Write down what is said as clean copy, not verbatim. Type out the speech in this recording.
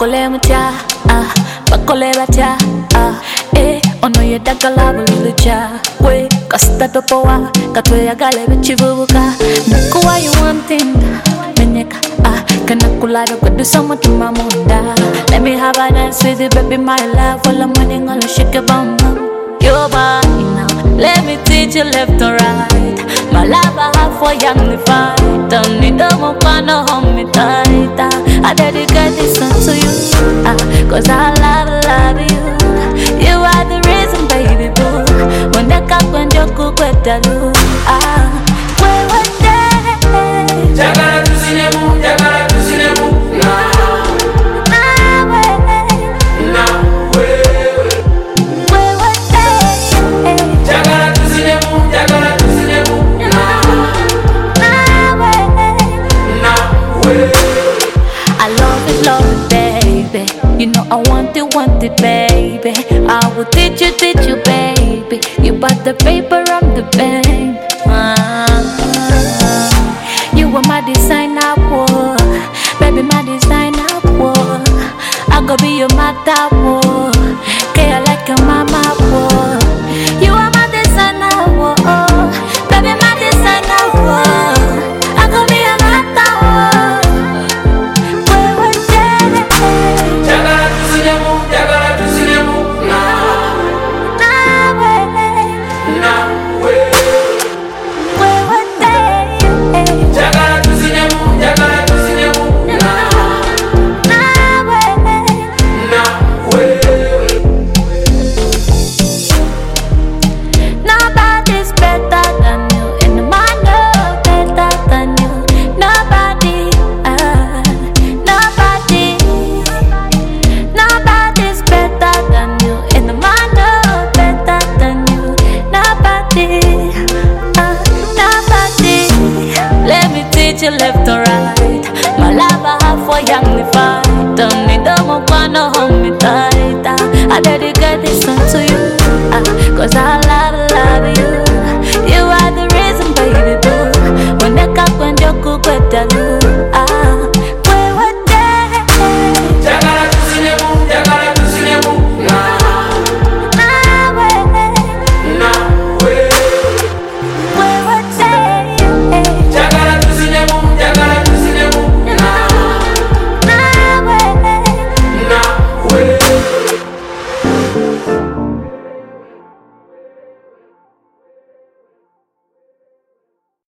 bakole mutya, bakole batya, ono ye dagala bululucha, we kasita topowa, katweyagala ebikivubuka, nakuwa you one thing, menyeka, kanakulado kudusa mutima munda. Let me have a dance with you, baby, my love, while I'm winning on the shake your bum bum. Your body now, let me teach you left and right. My love I have for young fight. Don't need no more fun, no hold me tight. I dedicate this song to you, cause I love you. You are the reason, baby boo. When the cock when you cook with the loo, where one day. Jagara to cinema, jagara to cinema. You know I want it, baby. I will teach you, baby.